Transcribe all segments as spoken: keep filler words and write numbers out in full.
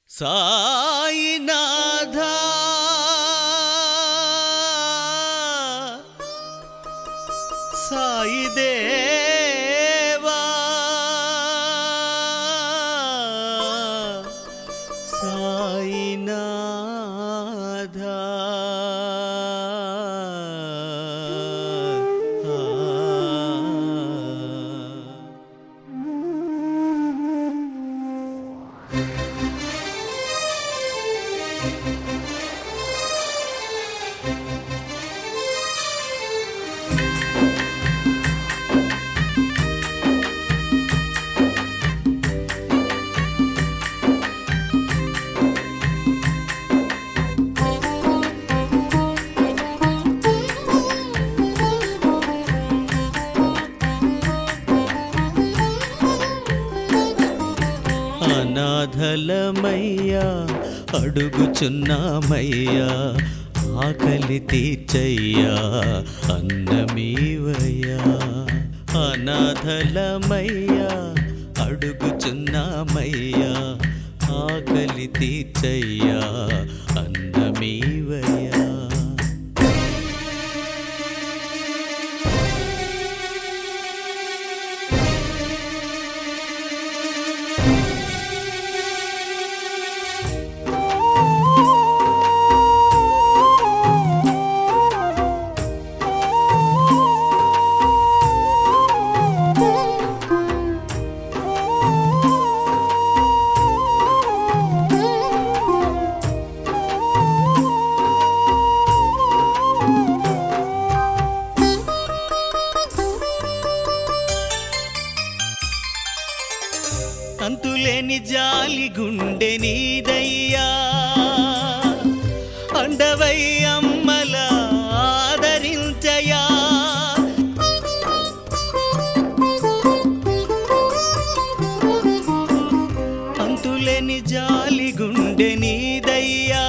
సాయినాథ సాయి దేవా సాయినాథ అనాథలమయ్యా అడుగుచున్నామయ్యా ఆకలి తీర్చయ్యా అన్నమీవయ్యా. అనాథలమయ్యా అడుగుచున్నామయ్యా ఆకలి తీర్చయ్యా అన్నమీవయ్యా. అంతులేని జాలి గుండె నీదయ్యా అండవై అమ్మల ఆదరించయా. అంతులేని జాలి గుండె నీదయ్యా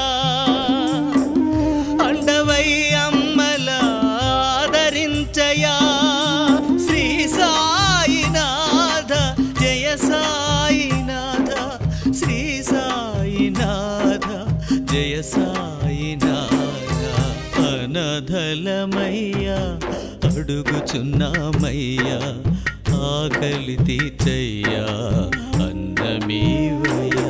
అండవై అమ్మల ఆదరించయా. శ్రీ సాయినాథ జయ సాయినాథ శ్రీ సాయినాథ జయ సాయినాథ. అనాథలమయ్యా అడుగుచున్నామయ్యా ఆకలి తీర్చయ్యా అన్నమీవయ్యా.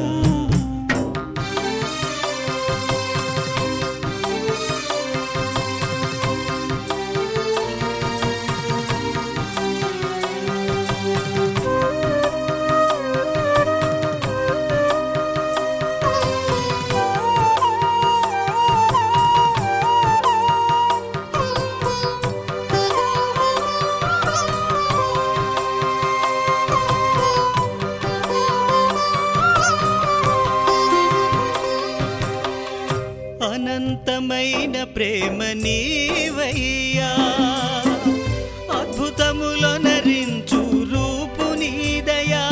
అనంతమైన ప్రేమ నీవయ్యా అద్భుతములో నరించు రూపు నీదయా.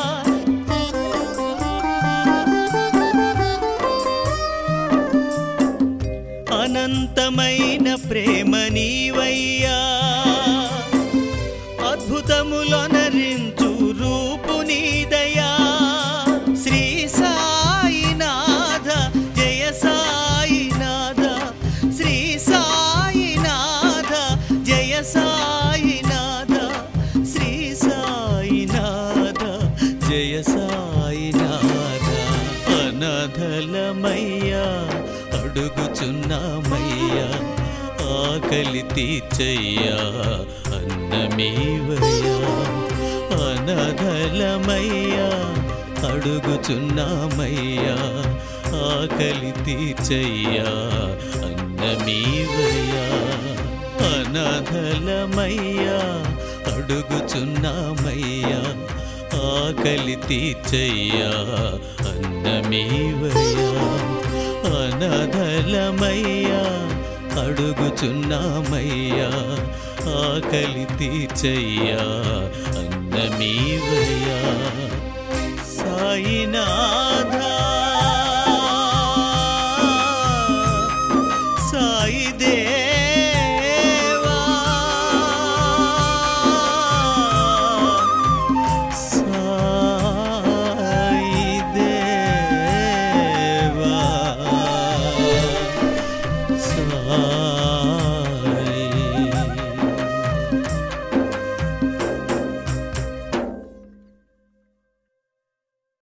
అనంతమైన ప్రేమ నీవయ్యా అద్భుతములో నరించు రూపు నీదయా. శ్రీ సాయినాథ జయ సాయినాథ శ్రీ సాయినాథ జయ సాయినాథ శ్రీ సాయినాథ జయ సాయినాథ. అనాథలమయ్యా అడుగుచున్నామయ్యా ఆకలి తీర్చయ్యా అన్నమీవయ్యా. అనాథలమయ్యా అడుగుచున్నామయ్యా ఆకలి తీర్చయ్యా అన్నమీవయ్యా. అనాథలమయ్యా అడుగుచున్నామయ్యా ఆకలి తీర్చయ్యా అన్నమీవయ్యా. అనాథలమయ్యా అడుగుచున్నామయ్యా ఆకలి తీర్చయ్యా అన్నమీవయ్యా. సాయినాథ